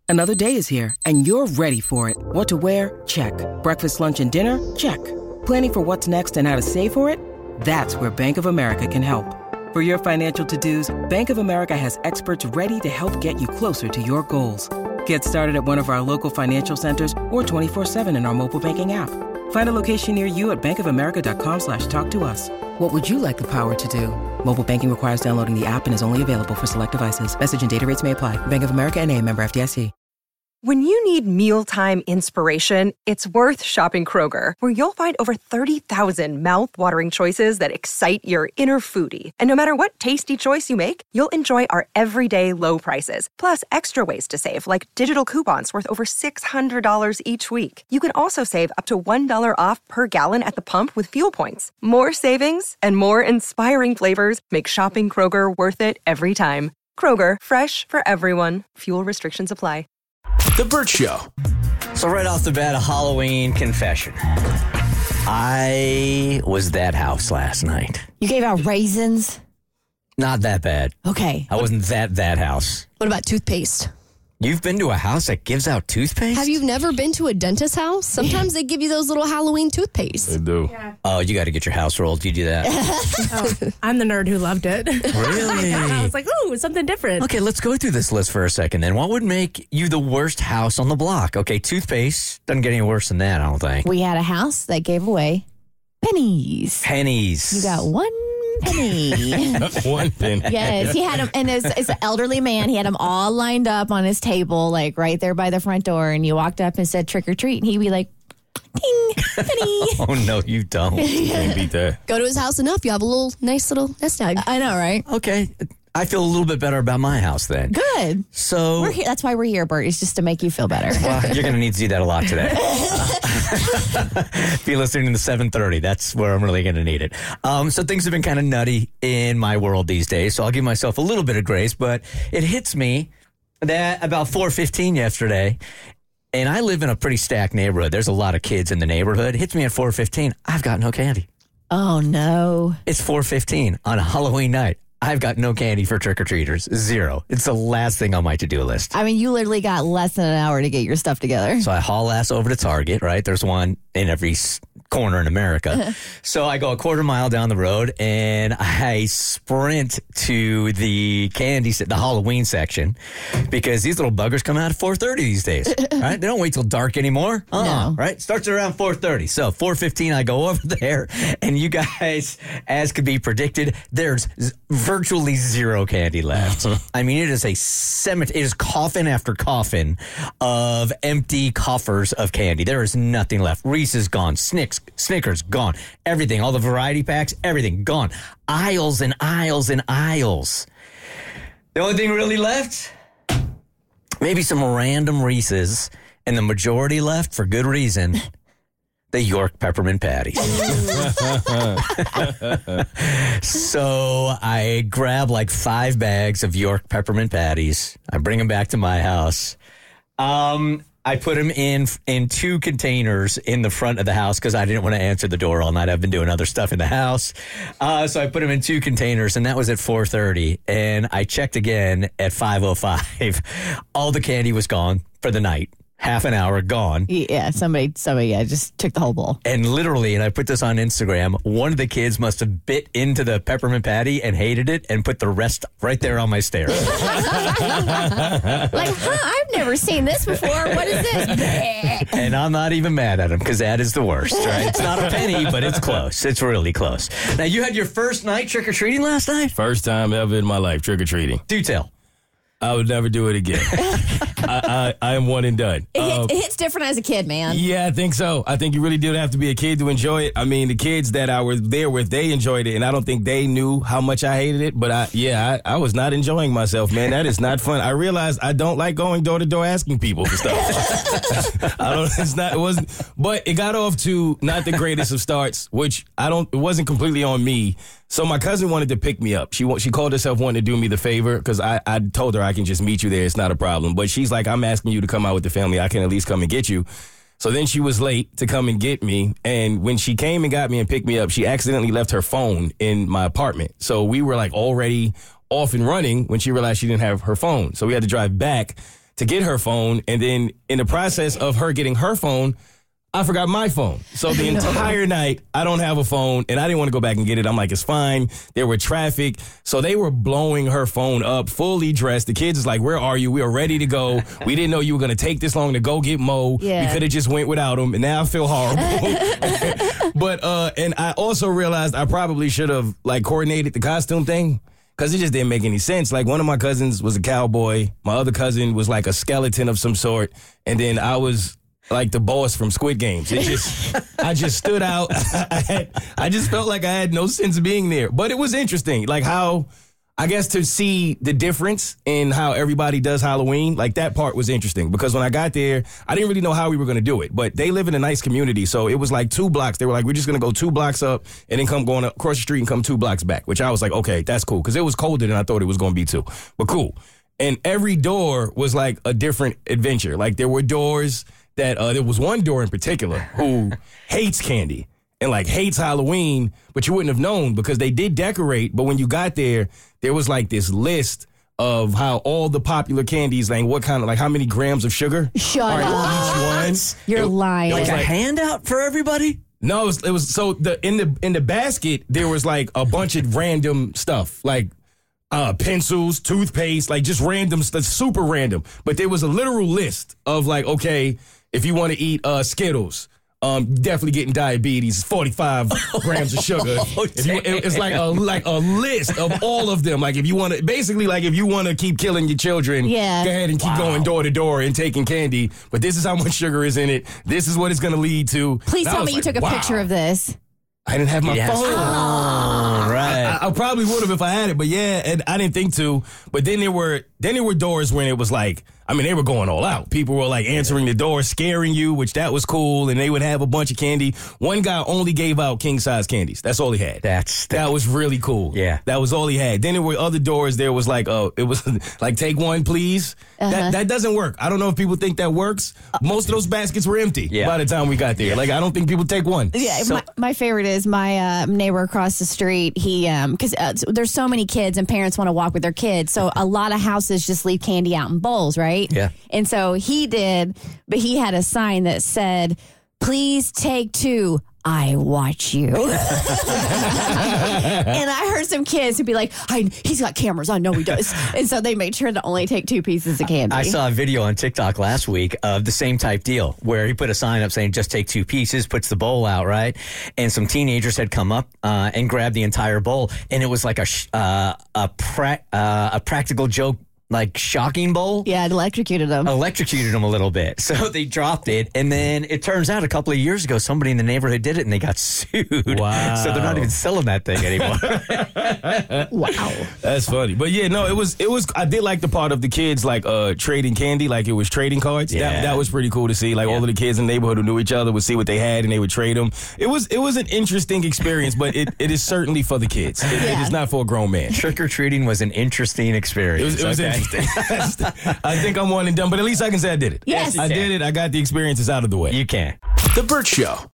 Another day is here, and you're ready for it. What to wear? Check. Breakfast, lunch, and dinner? Check. Planning for what's next and how to save for it? That's where Bank of America can help. For your financial to-dos, Bank of America has experts ready to help get you closer to your goals. Get started at one of our local financial centers or 24/7 in our mobile banking app. Find a location near you at bankofamerica.com/talktous. What would you like the power to do? Mobile banking requires downloading the app and is only available for select devices. Message and data rates may apply. Bank of America N.A., member FDIC. When you need mealtime inspiration, it's worth shopping Kroger, where you'll find over 30,000 mouth-watering choices that excite your inner foodie. And no matter what tasty choice you make, you'll enjoy our everyday low prices, plus extra ways to save, like digital coupons worth over $600 each week. You can also save up to $1 off per gallon at the pump with fuel points. More savings and more inspiring flavors make shopping Kroger worth it every time. Kroger, fresh for everyone. Fuel restrictions apply. The Burt Show. So right off the bat, a Halloween confession. I was that house last night. You gave out raisins? Not that bad. Okay. I wasn't that house. What about toothpaste? You've been to a house that gives out toothpaste? Have you never been to a dentist's house? Sometimes they give you those little Halloween toothpaste. They do. Yeah. Oh, you got to get your house rolled. You do that. I'm the nerd who loved it. Really? I was like, ooh, something different. Okay, let's go through this list for a second then. What would make you the worst house on the block? Okay, toothpaste doesn't get any worse than that, I don't think. We had a house that gave away pennies. Pennies. You got one penny. One penny. Yes, he had them, and it's an elderly man. He had them all lined up on his table, like right there by the front door. And you walked up and said trick or treat, and he'd be like, ding, penny. Oh, no, you don't. Can't beat that. Go to his house enough, you have a little nice little nest egg. I know, right? Okay, I feel a little bit better about my house then. Good. So We're here. That's why we're here, Bert. It's just to make you feel better. well, you're going to need to do that a lot today. Be listening to 7:30. That's where I'm really going to need it. So things have been kind of nutty in my world these days, so I'll give myself a little bit of grace, but it hits me that about 4:15 yesterday, and I live in a pretty stacked neighborhood. There's a lot of kids in the neighborhood. It hits me at 4:15. I've got no candy. Oh, no. It's 4:15 on a Halloween night. I've got no candy for trick-or-treaters. Zero. It's the last thing on my to-do list. I mean, you literally got less than an hour to get your stuff together. So I haul ass over to Target, right? There's one in every corner in America. So I go a quarter mile down the road and I sprint to the the Halloween section, because these little buggers come out at 4:30 these days, right? They don't wait till dark anymore. No. Right? Starts around 4:30. So 4:15, I go over there, and you guys, as could be predicted, there's virtually zero candy left. I mean, it is a cemetery. It is coffin after coffin of empty coffers of candy. There is nothing left. Reese's gone. Snickers gone. Everything, all the variety packs, everything gone. Aisles and aisles and aisles. The only thing really left, maybe some random Reese's, and the majority left, for good reason, the York peppermint patties. So I grab like 5 bags of York peppermint patties. I bring them back to my house. I put them in 2 containers in the front of the house because I didn't want to answer the door all night. I've been doing other stuff in the house. So I put them in 2 containers, and that was at 4:30. And I checked again at 5:05. All the candy was gone for the night. Half an hour gone. Yeah, somebody, just took the whole bowl. And literally, and I put this on Instagram, one of the kids must have bit into the peppermint patty and hated it and put the rest right there on my stairs. Like, I've never seen this before. What is this? And I'm not even mad at him, because that is the worst, right? It's not a penny, but it's close. It's really close. Now, you had your first night trick-or-treating last night? First time ever in my life trick-or-treating. Do tell. I would never do it again. I am one and done. It hits different as a kid, man. Yeah, I think so. I think you really did have to be a kid to enjoy it. I mean, the kids that I was there with, they enjoyed it, and I don't think they knew how much I hated it. But I was not enjoying myself, man. That is not fun. I realized I don't like going door to door asking people for stuff. But it got off to not the greatest of starts, which it wasn't completely on me. So my cousin wanted to pick me up. She called herself wanting to do me the favor, because I told her I can just meet you there. It's not a problem. But she's like, I'm asking you to come out with the family. I can at least come and get you. So then she was late to come and get me. And when she came and got me and picked me up, she accidentally left her phone in my apartment. So we were like already off and running when she realized she didn't have her phone. So we had to drive back to get her phone, and then in the process of her getting her phone, I forgot my phone. So the entire night, I don't have a phone, and I didn't want to go back and get it. I'm like, it's fine. There were traffic. So they were blowing her phone up, fully dressed. The kids is like, where are you? We are ready to go. We didn't know you were going to take this long to go get Mo. Yeah. We could have just went without him, and now I feel horrible. But, and I also realized I probably should have, like, coordinated the costume thing. Because it just didn't make any sense. Like, one of my cousins was a cowboy. My other cousin was like a skeleton of some sort. And then I was like the boss from Squid Games. I just stood out. I just felt like I had no sense of being there. But it was interesting, like how, I guess, to see the difference in how everybody does Halloween, like that part was interesting. Because when I got there, I didn't really know how we were going to do it. But they live in a nice community, so it was like 2 blocks. They were like, we're just going to go 2 blocks up and then come going across the street and come 2 blocks back, which I was like, okay, that's cool. Because it was colder than I thought it was going to be too. But cool. And every door was like a different adventure. Like there were doors that, there was one door in particular who hates candy and like hates Halloween, but you wouldn't have known because they did decorate. But when you got there was like this list of how all the popular candies, like what kind of, like how many grams of sugar Shut are in up. each one. You're lying. Like a like- handout for everybody? No, it was so in the basket there was like a bunch of random stuff, like pencils, toothpaste, like just random stuff, super random. But there was a literal list of like, okay, if you want to eat Skittles, definitely getting diabetes, 45 grams of sugar. It's like a list of all of them. Like if you want to, basically like if you want to keep killing your children, go ahead and keep going door to door and taking candy. But this is how much sugar is in it. This is what it's going to lead to. Please And I tell was me you like, took a wow. picture of this. I didn't have my phone. Oh, right. I probably would have if I had it, but yeah, and I didn't think to. But then there were doors when it was like, I mean, they were going all out. People were like answering the door, scaring you, which that was cool, and they would have a bunch of candy. One guy only gave out king size candies. That's all he had. That was really cool. Yeah. That was all he had. Then there were other doors. There was like, it was like, take one, please. That doesn't work. I don't know if people think that works. Most of those baskets were empty by the time we got there. Like, I don't think people take one. Yeah, my favorite is my neighbor across the street. He, because there's so many kids and parents want to walk with their kids. So a lot of houses just leave candy out in bowls, right? Yeah. And so he did, but he had a sign that said, please take 2. I watch you. And I heard some kids who'd be like, he's got cameras. I know he does. And so they made sure to only take 2 pieces of candy. I saw a video on TikTok last week of the same type deal where he put a sign up saying just take 2 pieces, puts the bowl out, right? And some teenagers had come up and grabbed the entire bowl, and it was like a practical joke, like shocking bowl. Yeah, it electrocuted them. Electrocuted them a little bit. So they dropped it. And then it turns out a couple of years ago, somebody in the neighborhood did it and they got sued. Wow. So they're not even selling that thing anymore. Wow. That's funny. But yeah, no, it was, I did like the part of the kids like trading candy, like it was trading cards. Yeah. That was pretty cool to see. Like all of the kids in the neighborhood who knew each other would see what they had and they would trade them. It was an interesting experience, but it is certainly for the kids. It is not for a grown man. Trick-or-treating was an interesting experience. It was interesting. I think I'm one and done, but at least I can say I did it. Yes. I did it. I got the experiences out of the way. You can. The Burt Show.